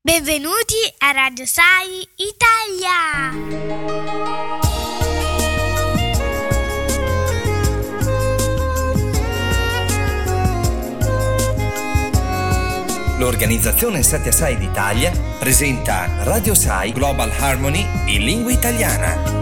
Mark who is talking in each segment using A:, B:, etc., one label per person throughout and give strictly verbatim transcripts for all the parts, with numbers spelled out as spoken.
A: Benvenuti a Radio Sai Italia!
B: L'organizzazione Set Aside Italia presenta Radio Sai Global Harmony in lingua italiana.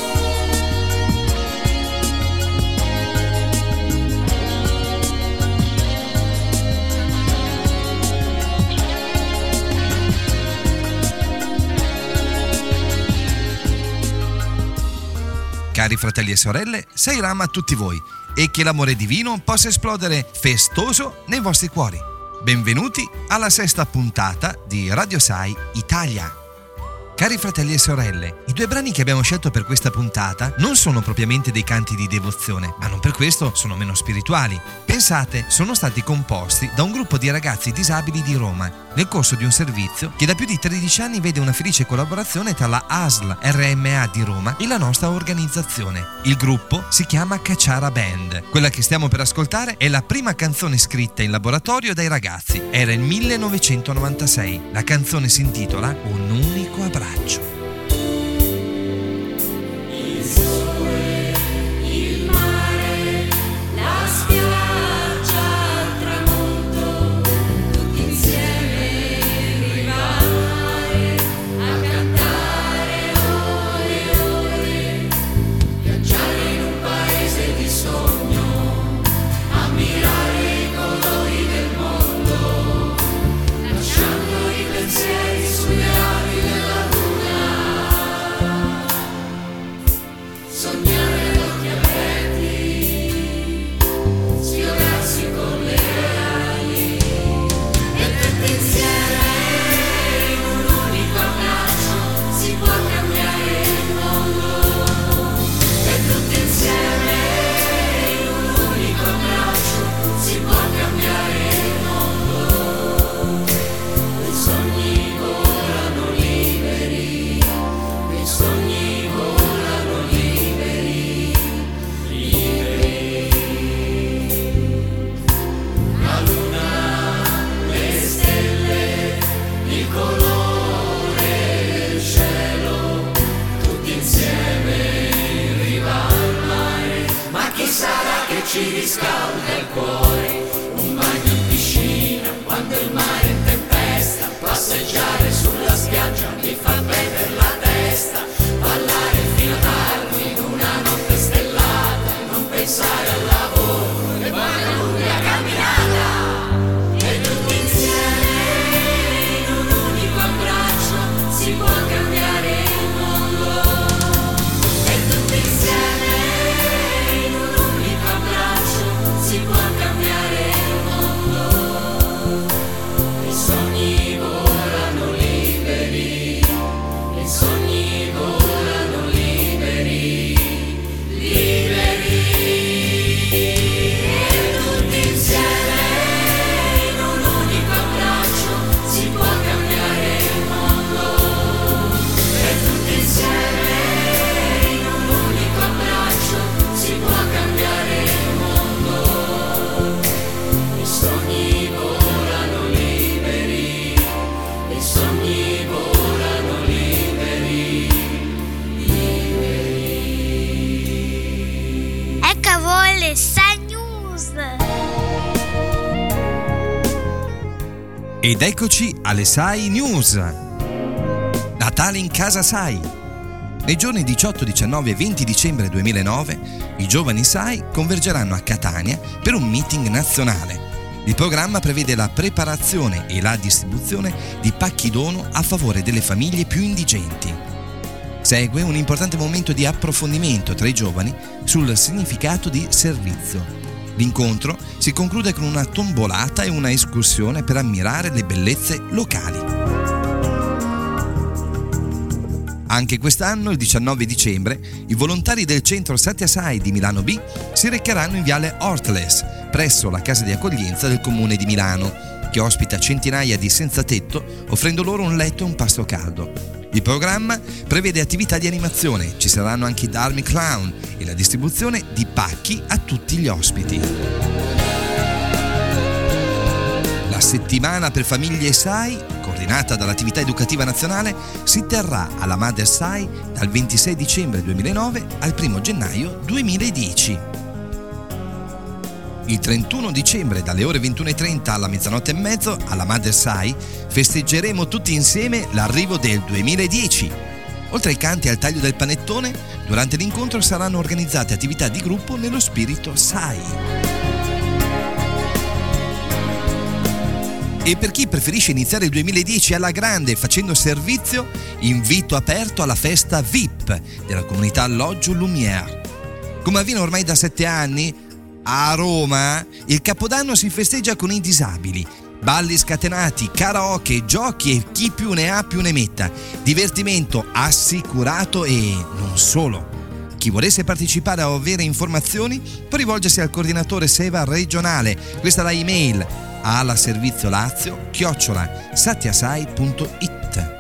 C: Cari fratelli e sorelle, Sai Ram a tutti voi e che l'amore divino possa esplodere festoso nei vostri cuori. Benvenuti alla sesta puntata di Radio Sai Italia. Cari fratelli e sorelle, i due brani che abbiamo scelto per questa puntata non sono propriamente dei canti di devozione, ma non per questo sono meno spirituali. Pensate, sono stati composti da un gruppo di ragazzi disabili di Roma nel corso di un servizio che da più di tredici anni vede una felice collaborazione tra la A S L R M A di Roma e la nostra organizzazione. Il gruppo si chiama Cacciara Band. Quella che stiamo per ascoltare è la prima canzone scritta in laboratorio dai ragazzi. Era il millenovecentonovantasei. La canzone si intitola Un unico abbraccio.
D: Il sole, il mare, la spiaggia al tramonto, tutti insieme in riva al mare, a cantare ore e ore, viaggiare in un paese di sogno, ammirare i colori del mondo, lasciando i pensieri sulle ali della luna. Sognare ad occhi aperti, sfiorarsi con le ali e tutti insieme in un unico abbraccio si può cambiare il mondo. E tutti insieme in un unico abbraccio si può cambiare il mondo. I sogni volano liberi, i sogni volano liberi, liberi. La luna, le stelle, il colore del cielo, tutti insieme in riva al mare. Ma chi sarà che ci riscalda il cuore? Un bagno in piscina quando il mare è in tempesta, passeggiare sulla spiaggia mi fa perdere la testa, ballare fino a tardi in una notte stellata, non pensare al lavoro e fare una lunga camminata. E tutti insieme in un unico abbraccio si può cambiare il mondo. E tutti insieme in un unico abbraccio si può cambiare il mondo. I sogni volano liberi, i sogni volano liberi, liberi. E tutti insieme in un unico abbraccio si può cambiare il mondo. E tutti insieme in un unico abbraccio si può cambiare il mondo. I sogni volano liberi, i sogni volano liberi, liberi.
A: Ecco a voi le Sai News!
C: Ed eccoci alle Sai News. Natale in casa Sai. Nei giorni diciotto, diciannove e venti dicembre duemilanove i giovani Sai convergeranno a Catania per un meeting nazionale. Il programma prevede la preparazione e la distribuzione di pacchi dono a favore delle famiglie più indigenti. Segue un importante momento di approfondimento tra i giovani sul significato di servizio. L'incontro si conclude con una tombolata e una escursione per ammirare le bellezze locali. Anche quest'anno, il diciannove dicembre, i volontari del centro Set Aside di Milano B si recheranno in viale Ortles, presso la casa di accoglienza del comune di Milano, che ospita centinaia di senza tetto, offrendo loro un letto e un pasto caldo. Il programma prevede attività di animazione, ci saranno anche i Darmi Clown e la distribuzione di pacchi a tutti gli ospiti. La La settimana per famiglie S A I, coordinata dall'attività educativa nazionale, si terrà alla Mother S A I dal ventisei dicembre duemilanove al primo gennaio duemiladieci. Il trentuno dicembre dalle ore ventuno e trenta alla mezzanotte e mezzo alla Mother S A I festeggeremo tutti insieme l'arrivo del duemiladieci. Oltre ai canti e al taglio del panettone, durante l'incontro saranno organizzate attività di gruppo nello spirito S A I. E per chi preferisce iniziare il duemiladieci alla grande facendo servizio, invito aperto alla festa V I P della comunità Alloggio Lumière. Come avviene ormai da sette anni, a Roma il Capodanno si festeggia con i disabili. Balli scatenati, karaoke, giochi e chi più ne ha più ne metta. Divertimento assicurato e non solo. Chi volesse partecipare o avere informazioni può rivolgersi al coordinatore S E V A regionale. Questa è la email ala servizio lazio chiocciola sattiasai punto it.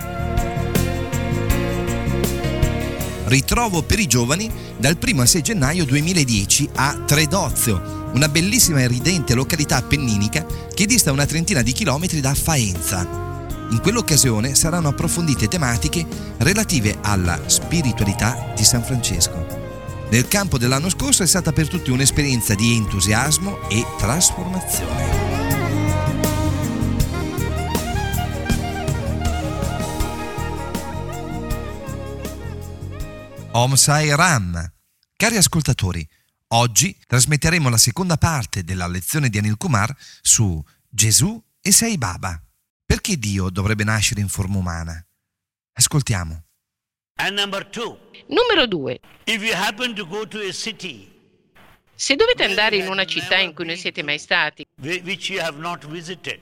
C: Ritrovo per i giovani dal primo al sei gennaio duemiladieci a Tredozio, una bellissima e ridente località appenninica che dista una trentina di chilometri da Faenza. In quell'occasione saranno approfondite tematiche relative alla spiritualità di San Francesco. Nel campo dell'anno scorso è stata per tutti un'esperienza di entusiasmo e trasformazione. Om Sai Ram. Cari ascoltatori, oggi trasmetteremo la seconda parte della lezione di Anil Kumar su Gesù e Sai Baba. Perché Dio dovrebbe nascere in forma umana? Ascoltiamo.
E: And number two,
F: Numero due.
E: if you happen to go to a city
F: Se dovete andare in una città in cui non siete mai stati,
E: whi- which you have not visited,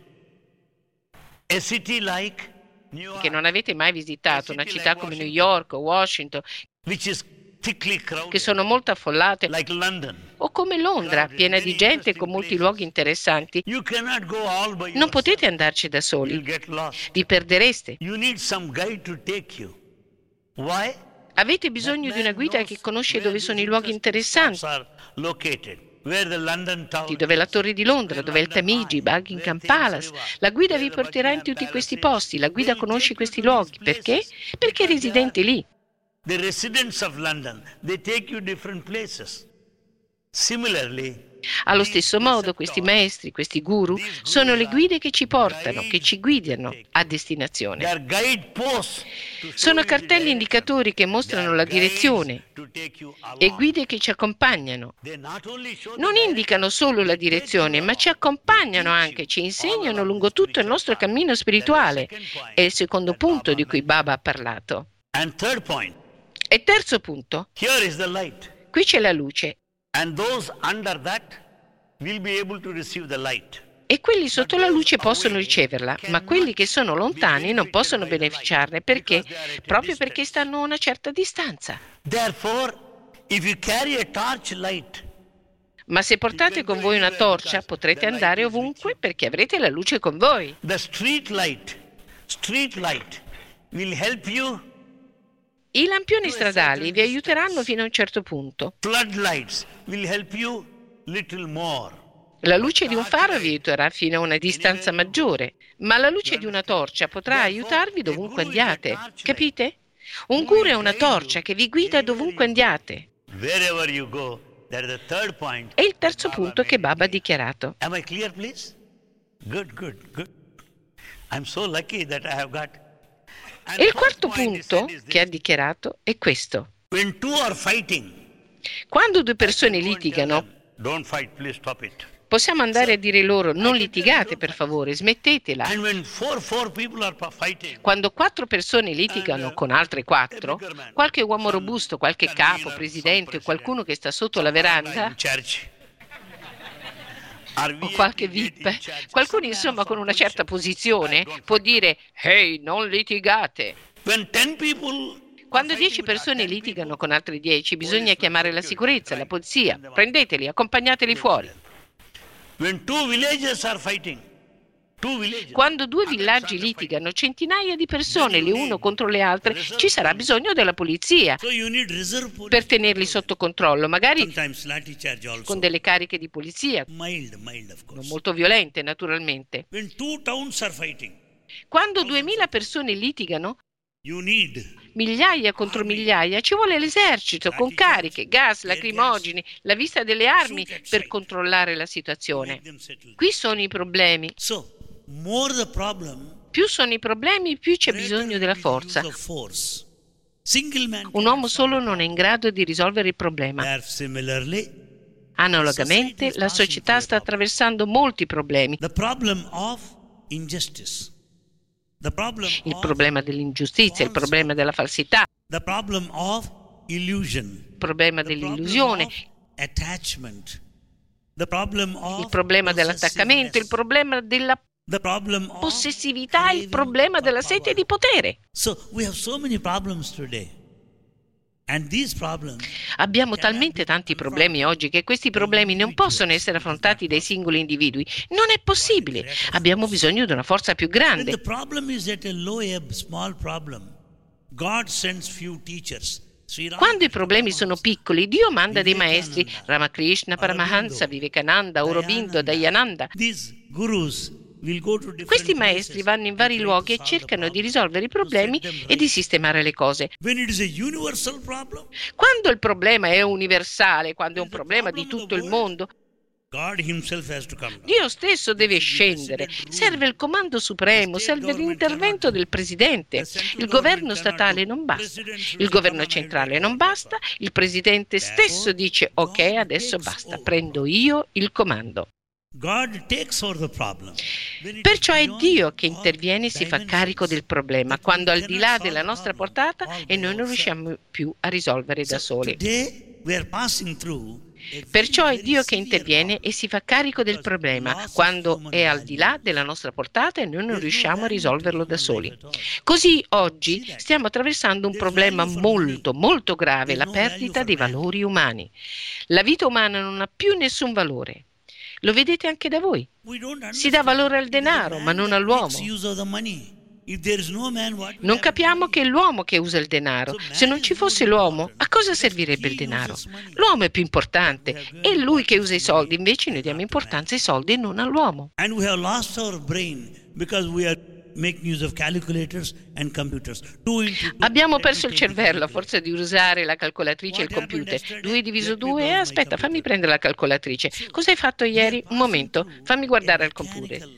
E: a city like New
F: che
E: York,
F: non avete mai visitato, una città come New York o Washington,
E: which is thickly
F: che
E: crowded,
F: sono molto affollate,
E: like London,
F: o come Londra, piena di gente con molti luoghi interessanti,
E: you cannot go all by
F: non
E: yourself.
F: potete andarci da
E: You'll
F: soli,
E: get lost.
F: vi perdereste.
E: You need some guide to take you. Why?
F: Avete bisogno di una guida che conosce dove sono i luoghi interessanti,
E: Are located. Where the London Tower
F: dove la
E: is,
F: Torre di Londra, dove è il Tamigi, Buckingham Palace. La guida vi porterà in tutti questi posti, la guida conosce questi luoghi. Perché? Perché è residente lì.
E: the residents of London, they take you different places. Similarly,
F: Allo stesso modo, questi maestri, questi guru, sono le guide che ci portano, che ci guidano a
E: they
F: destinazione.
E: are guideposts to show
F: Sono
E: you the
F: cartelli
E: direction.
F: indicatori che mostrano la direzione
E: To take you along.
F: e guide che ci accompagnano.
E: They not only show the
F: Non
E: direction,
F: indicano solo la direzione, ma ci accompagnano anche, ci insegnano lungo tutto il nostro cammino spirituale. È il secondo punto di cui Baba ha parlato.
E: and third point,
F: E terzo punto,
E: here is the light.
F: qui c'è la luce
E: And those under that will be able to receive the light.
F: e quelli sotto la luce possono riceverla, ma quelli che sono lontani non possono beneficiarne. Perché? Proprio perché stanno a una certa distanza.
E: Therefore, if you carry a torch light,
F: Ma se portate con voi una torcia potrete andare ovunque perché avrete la luce con voi.
E: the street light, street light will help you.
F: I lampioni stradali vi aiuteranno fino a un certo punto.
E: Floodlights will help you little more.
F: La luce di un faro vi aiuterà fino a una distanza maggiore, ma la luce di una torcia potrà aiutarvi dovunque andiate. Capite? Un guru è una torcia che vi guida dovunque andiate.
E: Wherever you go, that is the third point.
F: È il terzo punto che Baba ha dichiarato.
E: Am I clear, please? Good, good, good. I'm so lucky that I have got. And
F: E il
E: fourth
F: quarto
E: point he
F: punto
E: said is
F: che ha
E: this.
F: dichiarato è questo.
E: When two are fighting,
F: Quando due persone
E: go and tell
F: litigano,
E: them, don't fight, please stop it.
F: possiamo andare a dire loro: non litigate per favore, smettetela.
E: And when four, four people are pa- fighting,
F: Quando quattro persone litigano con altre quattro, qualche uomo robusto, qualche capo, presidente o qualcuno che sta sotto la veranda,
E: in church, Are
F: o
E: V
F: qualche
E: I P
F: V I P,
E: in church?
F: qualcuno insomma con una certa posizione può dire: ehi, non litigate.
E: When ten people
F: Quando dieci persone litigano con altre dieci, bisogna chiamare la sicurezza, la polizia. Prendeteli, accompagnateli fuori.
E: When two villagers are fighting, Two villages.
F: Quando due villaggi litigano, centinaia di persone le uno contro le altre, ci sarà bisogno della polizia
E: So you need reserve police.
F: per tenerli sotto controllo, magari
E: Sometimes lathi charge also.
F: con delle cariche di polizia,
E: Mild, mild of
F: non
E: course.
F: molto violente naturalmente.
E: When two towns are fighting,
F: Quando duemila persone litigano,
E: you need
F: migliaia contro migliaia, ci vuole l'esercito con cariche, gas, lacrimogeni, la vista delle armi per controllare la situazione.
E: make them settle.
F: Qui sono i problemi.
E: So, more the problem,
F: Più sono i problemi, più c'è
E: greater
F: bisogno
E: will
F: della
E: be the use
F: forza.
E: of force. Single man
F: Un
E: cannot
F: uomo
E: solve
F: solo non è in grado di risolvere il problema.
E: There similarly,
F: Analogamente, la società sta attraversando molti problemi.
E: the problem of injustice, the problem
F: Il
E: of
F: problema dell'ingiustizia, il problema della falsità,
E: the problem of illusion,
F: il problema
E: the problem
F: dell'illusione,
E: of attachment, the problem of
F: il problema dell'attaccamento, il problema della
E: the problem of
F: possessività, il
E: craving
F: problema
E: for
F: della
E: power.
F: sete di potere.
E: So we have so many problems today. And these problems
F: Abbiamo talmente tanti problemi oggi che questi problemi non possono essere affrontati dai singoli individui. Non è possibile. Abbiamo bisogno di una forza più
E: when
F: grande.
E: the problem is at a low ebb, small problem, God sends few teachers. Sri Ram-
F: Quando i problemi sono piccoli, Dio manda dei maestri, Ramakrishna, Paramahansa, Vivekananda, Aurobindo, Dayananda.
E: These gurus will go to different
F: Questi maestri
E: places
F: vanno in vari
E: and try
F: luoghi
E: to
F: e
E: solve the
F: cercano di
E: problem,
F: risolvere i
E: to set
F: problemi
E: them
F: e
E: right.
F: di sistemare le cose.
E: When it is a universal problem,
F: Quando il problema è universale, quando è un problema di tutto il mondo,
E: God himself has to come down.
F: Dio stesso deve scendere. Serve il comando supremo, serve l'intervento del presidente. Il governo statale non basta. Il governo centrale non basta. Il presidente stesso dice: ok, adesso basta, prendo io il comando.
E: God takes over the problem. When it
F: Perciò
E: is
F: è
E: beyond
F: Dio che
E: our
F: interviene e si fa
E: dimensions,
F: carico del problema,
E: that
F: quando
E: we
F: al di
E: cannot
F: là
E: solve
F: della
E: the
F: nostra
E: problem
F: portata
E: all
F: e
E: by
F: noi non
E: ourselves.
F: riusciamo più a risolvere da
E: So
F: soli.
E: today we are passing through a
F: Perciò
E: very,
F: è Dio che
E: very
F: interviene
E: severe
F: e si fa carico del problema quando è al di là della nostra portata e noi non riusciamo a risolverlo da soli. Così oggi stiamo attraversando un problema molto, molto grave, la perdita dei valori umani. La vita umana non ha più nessun valore. Lo vedete anche da voi.
E: We don't
F: Si dà valore al
E: understand.
F: denaro,
E: It is
F: ma
E: the
F: non
E: man that
F: all'uomo.
E: makes use of the money. If there is no man, what we
F: Non
E: have
F: capiamo
E: money?
F: che è l'uomo che usa il denaro. Se non ci fosse l'uomo, a cosa servirebbe il denaro? L'uomo è più importante. È lui che usa i soldi, invece noi diamo importanza ai soldi e non all'uomo.
E: And we have lost our brain because we are making use of calculators and computers. Two into two,
F: Abbiamo
E: let me
F: perso il
E: take the
F: cervello a
E: calculator.
F: forza di usare la calcolatrice e il computer. due diviso due, aspetta, fammi prendere la calcolatrice. Cosa hai fatto ieri? Un momento, fammi guardare al computer.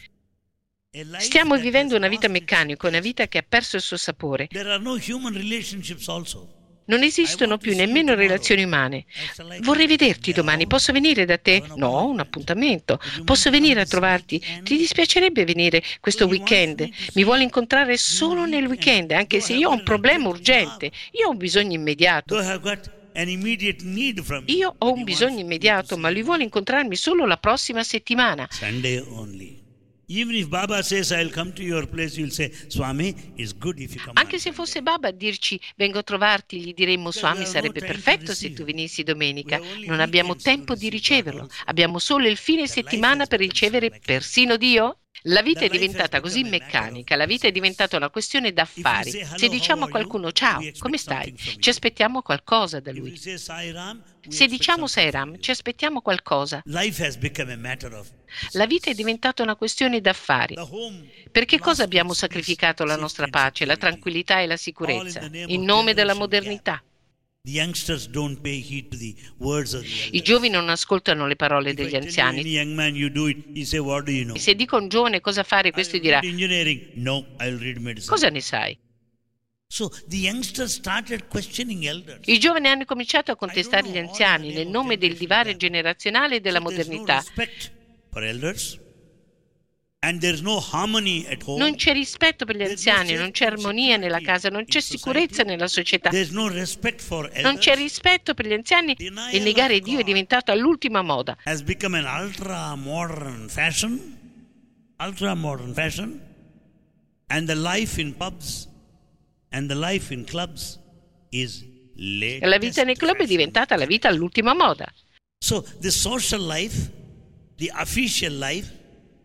F: Stiamo vivendo una vita meccanica, una vita che ha perso il suo sapore.
E: There are no human relationships also.
F: Non esistono più nemmeno relazioni umane. Vorrei vederti domani, posso venire da te? No, un appuntamento. Posso venire a trovarti? Ti dispiacerebbe venire questo weekend? Mi vuole incontrare solo nel weekend, anche se io ho un problema urgente. Io ho un bisogno immediato.
E: Though I have got an immediate need from you,
F: Io ho
E: but
F: un
E: he
F: bisogno
E: wants me
F: immediato,
E: to
F: ma
E: see
F: lui
E: you.
F: vuole incontrarmi solo la prossima settimana.
E: Sunday only. Even if Baba says I'll come to your place, you'll say, Swami, it's good if you come.
F: Anche
E: on
F: se
E: Sunday."
F: fosse Baba a dirci vengo a trovarti, gli diremmo Swami, sarebbe perfetto se tu venissi domenica. Non abbiamo tempo di riceverlo. Abbiamo solo il fine settimana per ricevere persino Dio? La vita è diventata così meccanica, la vita è diventata una questione d'affari. Se diciamo a qualcuno ciao, come stai? Ci aspettiamo qualcosa da
E: If
F: lui.
E: you say Sai Ram, we
F: Se
E: expect
F: diciamo
E: something
F: Sairam,
E: from
F: ci aspettiamo qualcosa.
E: you. Life has become a matter of
F: La vita è diventata una questione d'affari.
E: the home.
F: Per che cosa
E: lost
F: abbiamo
E: its peace,
F: sacrificato la nostra
E: safety and
F: pace, la
E: security.
F: tranquillità e la sicurezza, in nome della modernità?
E: The youngsters don't pay heed to the words of the
F: I
E: elders.
F: giovani non ascoltano le parole
E: If I
F: degli
E: tell you
F: anziani.
E: any young man you do it, he say, what do you know?
F: Se dico a un giovane cosa fare, questo
E: I'll
F: dirà:
E: read engineering. No, I'll read medicine.
F: cosa ne sai?
E: So the youngsters started questioning elders.
F: I giovani hanno cominciato a contestare gli anziani nel nome del divario generazionale e della
E: So there's no
F: modernità.
E: respect for elders. And there's no harmony at home.
F: Non c'è rispetto per gli anziani, non c'è armonia nella casa, non c'è sicurezza nella società.
E: There's no respect for elders.
F: Non c'è rispetto per gli anziani e negare Dio è diventato l'ultima moda.
E: Has become an ultra modern fashion. Ultra modern fashion. And the life in pubs and the life in clubs is latest
F: La vita nei club è
E: fashion.
F: diventata la vita all'ultima moda.
E: So the social life, the official life,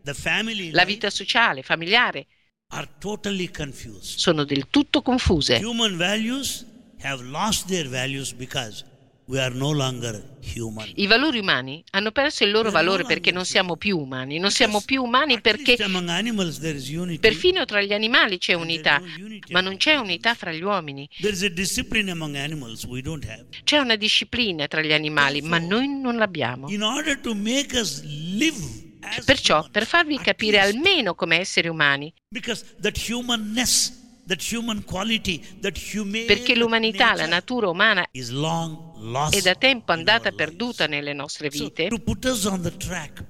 E: the family
F: la
E: life
F: vita sociale, familiare,
E: are totally confused.
F: sono del tutto confuse.
E: Human values have lost their values because we are no longer human.
F: I valori umani hanno perso il loro valore perché non siamo più umani. Non siamo più umani perché
E: Among animals there is unity.
F: perfino tra gli animali c'è unità, ma non c'è unità fra gli uomini.
E: There is a discipline among animals we don't have.
F: C'è una disciplina tra gli animali, ma noi non l'abbiamo.
E: In order to make us live as
F: Perciò,
E: human,
F: per farvi
E: at
F: capire
E: least,
F: almeno come esseri umani,
E: because that humanness, that human quality, that humane
F: perché l'umanità, la
E: nature
F: natura umana,
E: is long lost
F: è da tempo
E: in
F: andata
E: our
F: perduta
E: lives.
F: nelle nostre
E: So,
F: vite.
E: to put us on the track,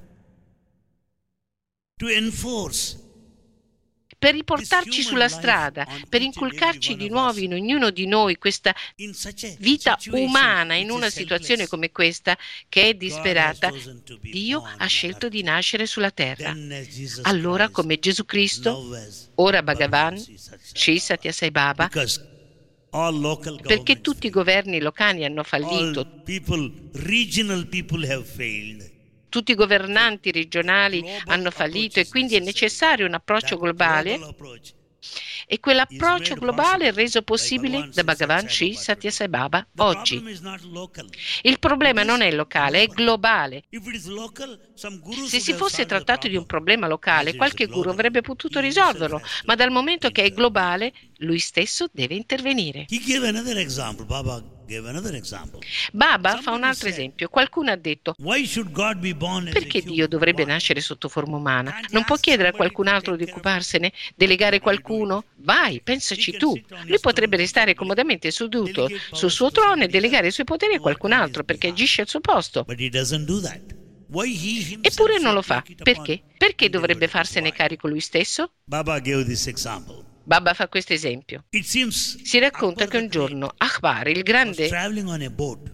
E: to enforce
F: Per riportarci sulla strada, per inculcarci di nuovo in ognuno di noi questa
E: in such a
F: vita
E: situation
F: umana in
E: which
F: una
E: is
F: situazione
E: helpless,
F: come questa, che è disperata,
E: God has chosen to be
F: Dio
E: born
F: ha scelto
E: on
F: di nascere sulla terra.
E: Then as Jesus
F: Allora,
E: Christ,
F: come Gesù Cristo,
E: now as
F: ora Bhagavan,
E: Bhagavan Sri
F: Sri Satya Sai Baba,
E: because all local
F: perché
E: governments
F: tutti i governi locali hanno
E: all
F: fallito,
E: people, regional people have failed.
F: tutti i governanti regionali hanno fallito e quindi è necessario un approccio
E: That
F: globale,
E: global approach
F: e quell'approccio globale è reso possibile da Bhagavan Sri Satya Sai Baba
E: The
F: oggi.
E: problem is not local.
F: Il problema non è locale, è globale.
E: If it is local, some gurus
F: Se
E: would
F: si
E: have
F: fosse
E: solved the
F: trattato di un
E: problem.
F: problema locale,
E: As it is
F: qualche
E: global,
F: guru avrebbe potuto
E: he himself
F: risolverlo,
E: has to
F: ma dal momento che è
E: intervene.
F: globale, lui stesso deve intervenire.
E: He gave another example. Baba gave another example.
F: Baba fa un
E: Somebody
F: altro
E: said,
F: esempio. Qualcuno ha detto:
E: Why should God be born as a
F: perché
E: human?
F: Dio dovrebbe
E: Why?
F: nascere sotto forma umana?
E: Can't
F: Non può
E: ask
F: chiedere a
E: somebody
F: qualcun
E: to
F: altro di
E: take care of
F: occuparsene, delegare qualcuno? Vai, pensaci tu. Lui potrebbe restare comodamente seduto sul suo trono e delegare i suoi poteri a qualcun altro perché agisce al suo posto.
E: But he doesn't do that. Why he himself
F: Eppure non lo
E: should
F: fa.
E: take it upon
F: Perché? Perché
E: and
F: dovrebbe
E: deliver it?
F: farsene
E: Why?
F: carico lui stesso?
E: Baba gave this example.
F: Baba fa questo esempio.
E: It seems
F: Si racconta
E: Akbar
F: che un
E: the Great
F: giorno Akbar, il
E: was
F: grande,
E: traveling on a boat,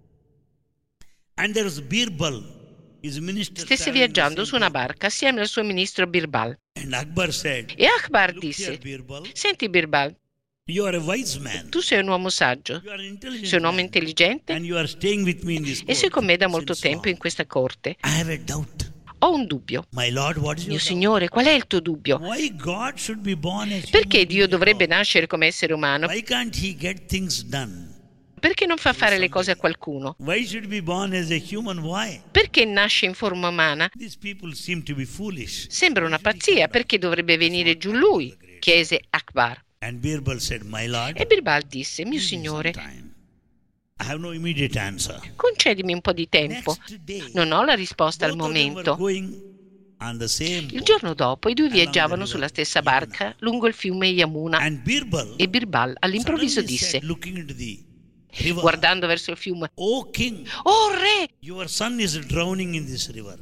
E: and there was Birbal, his minister,
F: stesse
E: traveling in the
F: viaggiando
E: same
F: su una
E: boat.
F: barca assieme al suo ministro Birbal.
E: And Akbar said,
F: E Akbar
E: "Look here,
F: disse:
E: Birbal,
F: senti Birbal,
E: you are a wise man.
F: tu sei un uomo saggio,
E: You are an intelligent
F: sei un uomo
E: man,
F: intelligente
E: and you are staying with me in this
F: e sei
E: court
F: con me da molto
E: since
F: tempo in
E: long.
F: questa corte.
E: I have a doubt.
F: Ho un dubbio.
E: My Lord, what is your
F: Mio
E: doubt?
F: Signore, qual è il tuo dubbio?
E: Why God should be born as
F: Perché
E: human
F: Dio
E: being
F: dovrebbe
E: at all?
F: nascere come essere umano?
E: Why can't he get things done?
F: Perché non fa fare le cose a qualcuno?
E: Why should he be born as a human? Why?
F: Perché nasce in forma umana?
E: These people seem to be foolish.
F: Sembra una pazzia, perché dovrebbe venire giù lui? Chiese Akbar.
E: And Birbal said, My Lord,
F: E Birbal disse: mio
E: give me
F: Signore,
E: some time. I have no immediate answer.
F: concedimi un po' di tempo.
E: Next day,
F: Non ho la risposta al
E: both of them were
F: momento.
E: going on the same
F: Il
E: boat.
F: giorno dopo i due
E: Along the
F: viaggiavano
E: river
F: sulla stessa
E: Yamuna.
F: barca lungo il fiume Yamuna
E: And Birbal
F: e Birbal all'improvviso
E: suddenly
F: disse,
E: said, looking into the river,
F: guardando verso il fiume:
E: O king,
F: oh re,
E: your son is drowning in this river.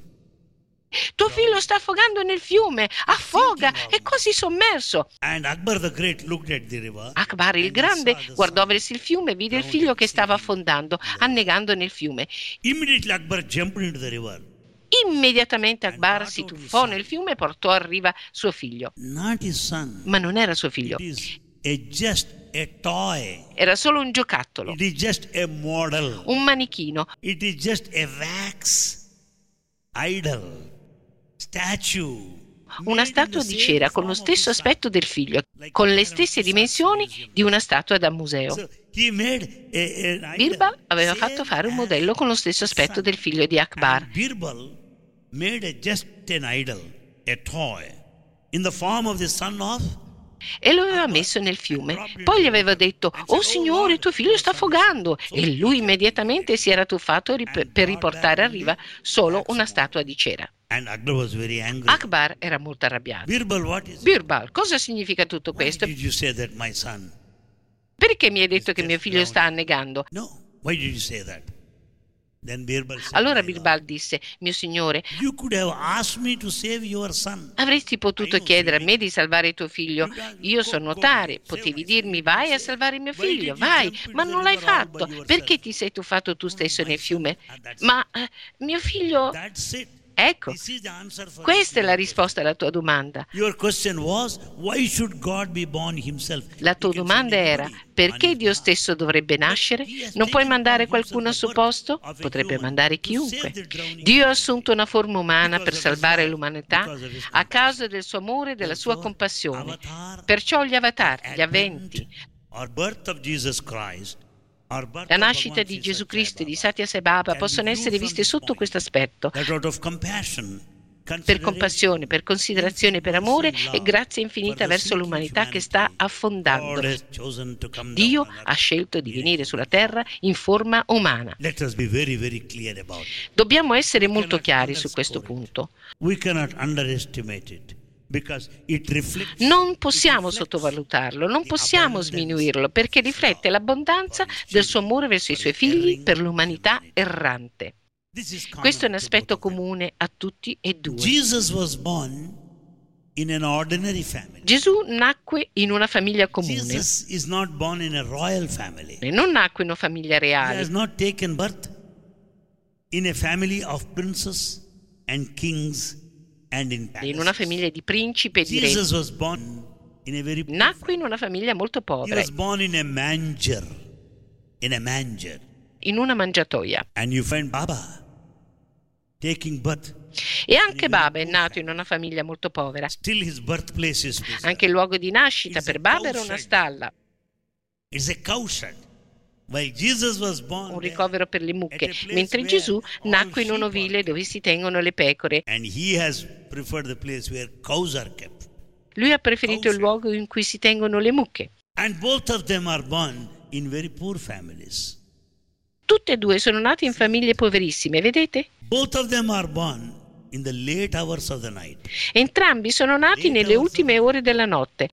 F: tuo figlio sta affogando nel fiume, affoga, è quasi sommerso.
E: And Akbar the Great looked at the river.
F: Akbar il
E: and he
F: grande
E: saw the
F: guardò
E: son
F: verso il fiume e vide il
E: drowning,
F: figlio che stava
E: sinking
F: affondando,
E: in the river.
F: annegando nel fiume.
E: Immediately Akbar jumped into the river.
F: Immediatamente Akbar si tuffò nel fiume e portò a riva suo figlio.
E: Not his son.
F: Ma non era suo figlio,
E: It is a just a toy.
F: era solo un giocattolo,
E: It is just a model.
F: un manichino,
E: It is just a wax idol, statue.
F: una
E: made in
F: statua
E: the
F: di
E: same
F: cera con lo
E: form of
F: stesso
E: his son.
F: aspetto del figlio, con le stesse dimensioni di una statua da museo.
E: So he made a, an idol,
F: Birbal aveva
E: same
F: fatto fare un
E: as
F: modello con lo stesso
E: his
F: aspetto
E: son.
F: del figlio di Akbar.
E: And Birbal made a, just an idol, a toy, in the form of the son of.
F: E lo aveva messo nel fiume. Poi gli aveva detto: oh signore, tuo figlio sta affogando. E lui immediatamente si era tuffato rip- per riportare a riva solo una statua di cera.
E: And Akbar was very angry.
F: Akbar era molto arrabbiato.
E: Birbal, what is it?
F: Birbal, cosa significa tutto
E: Why
F: questo?
E: did you say that my son?
F: Perché mi hai detto che mio figlio sta annegando?
E: No. Why did you say that? Then Birbal said,
F: Allora
E: "My
F: Birbal disse: mio signore,
E: Lord, you could have asked me to save your son.
F: avresti potuto chiedere a me di salvare tuo figlio. Io so nuotare, potevi dirmi vai a salvare mio figlio, vai, ma non l'hai fatto. Perché ti sei tuffato tu stesso nel fiume? Ma eh, mio figlio...
E: That's it.
F: Ecco, questa è la risposta alla tua domanda. La tua domanda era: perché Dio stesso dovrebbe nascere? Non puoi mandare qualcuno al suo posto? Potrebbe mandare chiunque. Dio ha assunto una forma umana per salvare l'umanità a causa del suo amore e della sua compassione. Perciò gli avatar, gli avventi, la nascita di Gesù Cristo e di Satya Sai Baba possono essere viste sotto questo aspetto, per compassione, per considerazione, per amore e grazia infinita verso l'umanità che sta affondando. Dio ha scelto di venire sulla terra in forma umana. Dobbiamo essere molto chiari su questo punto. Non possiamo sottovalutarlo, non possiamo sminuirlo, perché riflette l'abbondanza del suo amore verso i suoi figli per l'umanità errante. Questo è un aspetto comune a tutti e due. Gesù nacque in una famiglia comune e non nacque in una famiglia reale. In una famiglia di principi e di re. Nacque in una famiglia molto povera, in una mangiatoia. E anche Baba è nato in una famiglia molto povera. Anche il luogo di nascita per Baba era una stalla, un ricovero per le mucche, mentre Gesù nacque in un ovile dove si tengono le pecore. Lui ha preferito il luogo in cui si tengono le mucche. Tutte e due sono nati in famiglie poverissime, vedete? Entrambi sono nati nelle ultime ore della notte.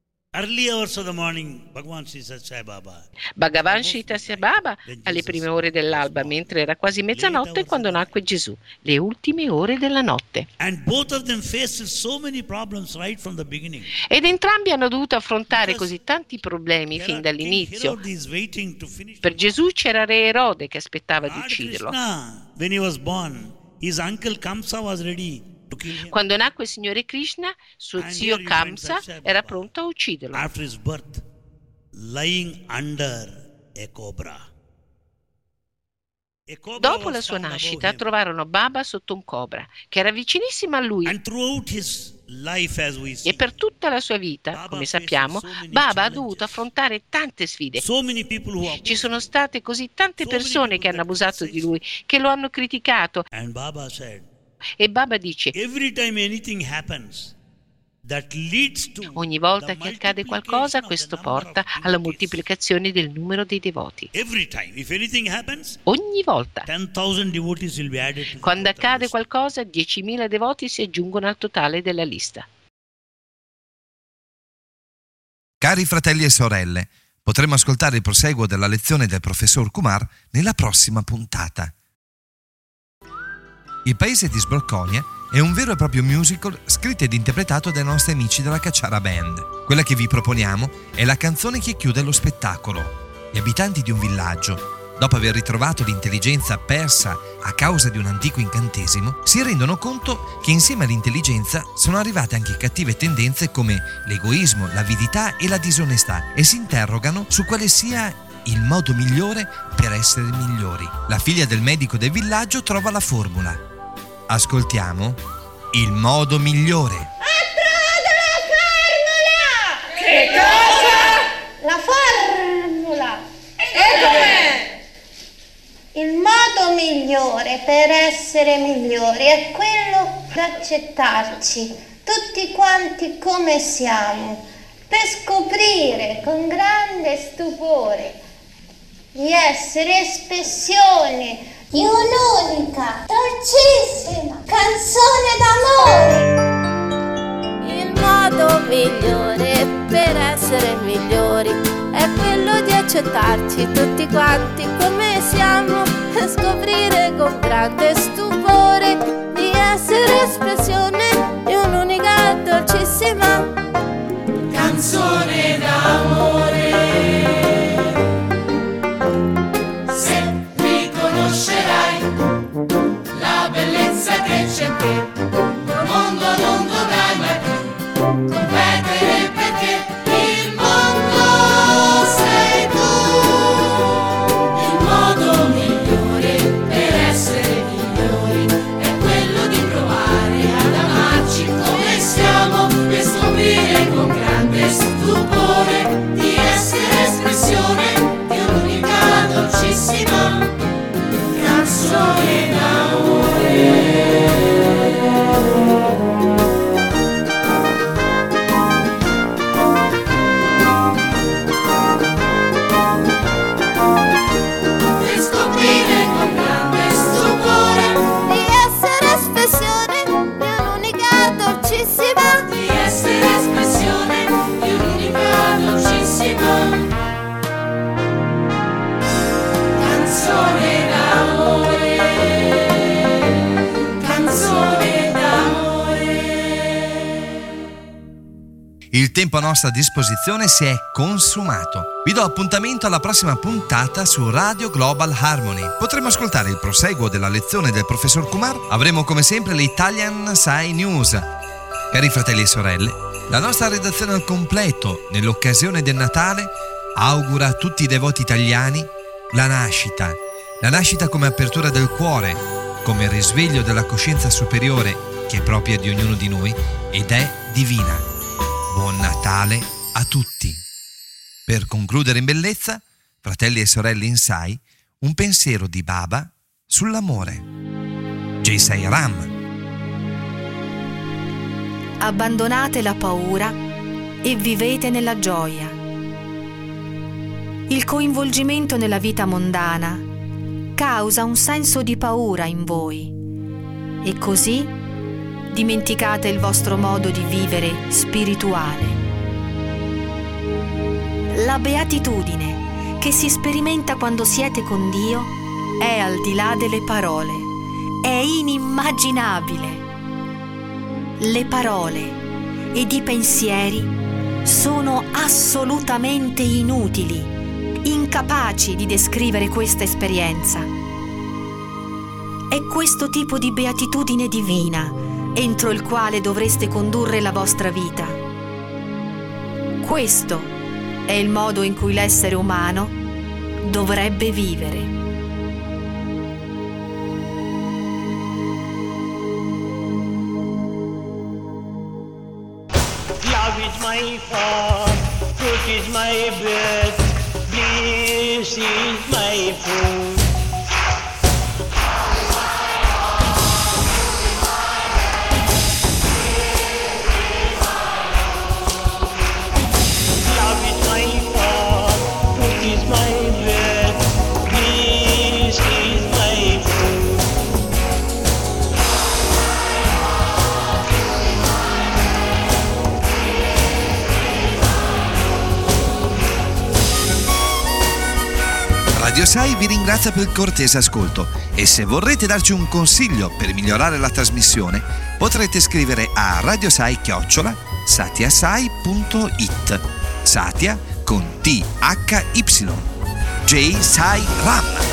F: Bhagavan Sita Sai Baba alle prime ore dell'alba, mentre era quasi mezzanotte quando nacque Gesù, le ultime ore della notte. Ed entrambi hanno dovuto affrontare così tanti problemi fin dall'inizio. Per Gesù c'era re Erode che aspettava di ucciderlo. Quando nacque il Signore Krishna, suo zio Kamsa era pronto a ucciderlo. Dopo la sua nascita trovarono Baba sotto un cobra che era vicinissimo a lui, e per tutta la sua vita, come sappiamo, Baba ha dovuto affrontare tante sfide. Ci sono state così tante persone che hanno abusato di lui, che lo hanno criticato. E Baba dice: ogni volta che accade qualcosa, questo porta alla moltiplicazione del numero dei devoti. Ogni volta. Quando accade qualcosa, diecimila devoti si aggiungono al totale della lista.
C: Cari fratelli e sorelle, potremo ascoltare il proseguo della lezione del professor Kumar nella prossima puntata. Il paese di Sbrocconia è un vero e proprio musical scritto ed interpretato dai nostri amici della Cacciara Band. Quella che vi proponiamo è la canzone che chiude lo spettacolo. Gli abitanti di un villaggio, dopo aver ritrovato l'intelligenza persa a causa di un antico incantesimo, si rendono conto che insieme all'intelligenza sono arrivate anche cattive tendenze come l'egoismo, l'avidità e la disonestà, e si interrogano su quale sia il modo migliore per essere migliori. La figlia del medico del villaggio trova la formula. Ascoltiamo il modo migliore.
G: Ho trovato la formula!
H: Che cosa?
G: La formula!
H: E com'è?
G: Il modo migliore per essere migliori è quello di accettarci tutti quanti come siamo, per scoprire con grande stupore di essere espressione di un'unica, dolcissima canzone d'amore.
I: Il modo migliore per essere migliori è quello di accettarci tutti quanti come siamo e scoprire con grande stupore di essere espressione di un'unica, dolcissima
D: canzone d'amore. Se riconoscerai la bellezza che c'è in te,
C: Il tempo a nostra disposizione si è consumato. Vi do appuntamento alla prossima puntata su Radio Global Harmony. Potremo ascoltare il proseguo della lezione del professor Kumar. Avremo come sempre l'Italian Sai News. Cari fratelli e sorelle, la nostra redazione al completo, nell'occasione del Natale, augura a tutti i devoti italiani la nascita. La nascita come apertura del cuore, come risveglio della coscienza superiore che è propria di ognuno di noi ed è divina. Buon Natale a tutti! Per concludere in bellezza, fratelli e sorelle in Sai, un pensiero di Baba sull'amore. Jai Sai Ram.
J: Abbandonate la paura e vivete nella gioia. Il coinvolgimento nella vita mondana causa un senso di paura in voi e così dimenticate il vostro modo di vivere spirituale. La beatitudine che si sperimenta quando siete con Dio è al di là delle parole, è inimmaginabile. Le parole ed i pensieri sono assolutamente inutili, incapaci di descrivere questa esperienza. È questo tipo di beatitudine divina entro il quale dovreste condurre la vostra vita. Questo è il modo in cui l'essere umano dovrebbe vivere.
D: Love is my thought, truth is my breath, bliss is my food. Love is my thought, truth is my breath, bliss is my food.
C: Radio Sai vi ringrazia per il cortese ascolto e se vorrete darci un consiglio per migliorare la trasmissione potrete scrivere a radiosai chiocciola satiasai punto it. Satia con T H Y. Jai Sai Ram.